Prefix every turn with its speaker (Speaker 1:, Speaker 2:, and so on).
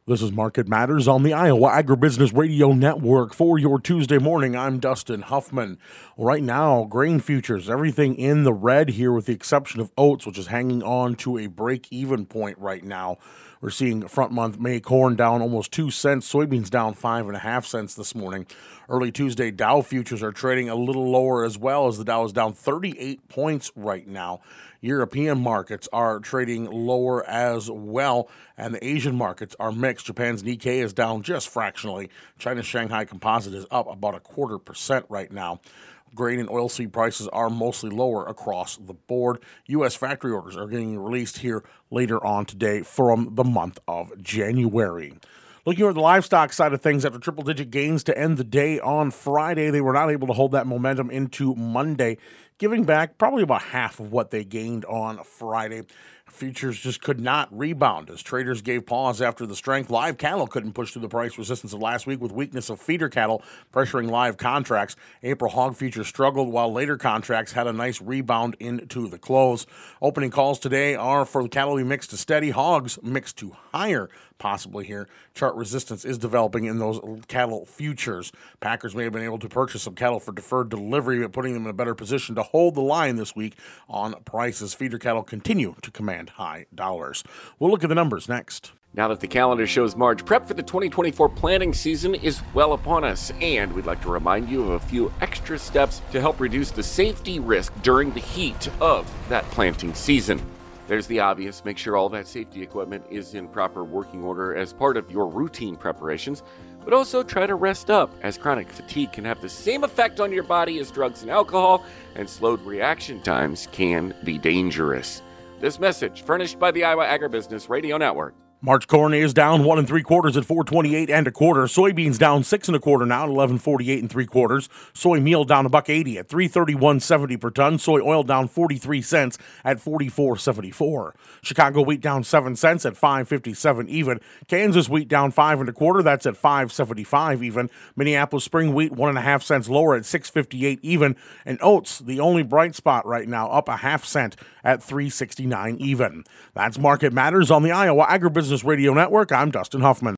Speaker 1: This is Market Matters on the Iowa Agribusiness Radio Network. For your Tuesday morning, I'm Dustin Huffman. Right now, grain futures, everything in the red here with the exception of oats, which is hanging on to a break-even point right now. We're seeing front month May corn down almost 2 cents, soybeans down 5.5 cents this morning. Early Tuesday Dow futures are trading a little lower as well, as the Dow is down 38 points right now. European markets are trading lower as well, and the Asian markets are mixed. Japan's Nikkei is down just fractionally. China's Shanghai Composite is up about 0.25% right now. Grain and oilseed prices are mostly lower across the board. U.S. factory orders are getting released here later on today from the month of January. Looking at the livestock side of things, after triple-digit gains to end the day on Friday, they were not able to hold that momentum into Monday, giving back probably about half of what they gained on Friday. Futures just could not rebound as traders gave pause after the strength. Live cattle couldn't push through the price resistance of last week, with weakness of feeder cattle pressuring live contracts. April hog futures struggled, while later contracts had a nice rebound into the close. Opening calls today are for the cattle mixed to steady, hogs mixed to higher, possibly here. Chart resistance is developing in those cattle futures. Packers may have been able to purchase some cattle for deferred delivery, but putting them in a better position to hold the line this week on prices. Feeder cattle continue to command high dollars. We'll look at the numbers next.
Speaker 2: Now that the calendar shows March, prep for the 2024 planting season is well upon us, and we'd like to remind you of a few extra steps to help reduce the safety risk during the heat of that planting season. There's the obvious: make sure all that safety equipment is in proper working order as part of your routine preparations, but also try to rest up, as chronic fatigue can have the same effect on your body as drugs and alcohol, and slowed reaction times can be dangerous. This message furnished by the Iowa Agribusiness Radio Network.
Speaker 1: March corn is down 1 3/4 at 4.28 1/4. Soybeans down 6 1/4 now at 11.48 3/4. Soy meal down $1.80 at 331.70 per ton. Soy oil down 43 cents at 44.74. Chicago wheat down 7 cents at 5.57 even. Kansas wheat down 5 1/4. That's at 5.75 even. Minneapolis spring wheat 1.5 cents lower at 6.58 even. And oats, the only bright spot right now, up 0.5 cent at 3.69 even. That's Market Matters on the Iowa Agribusiness Radio Network. I'm Dustin Huffman.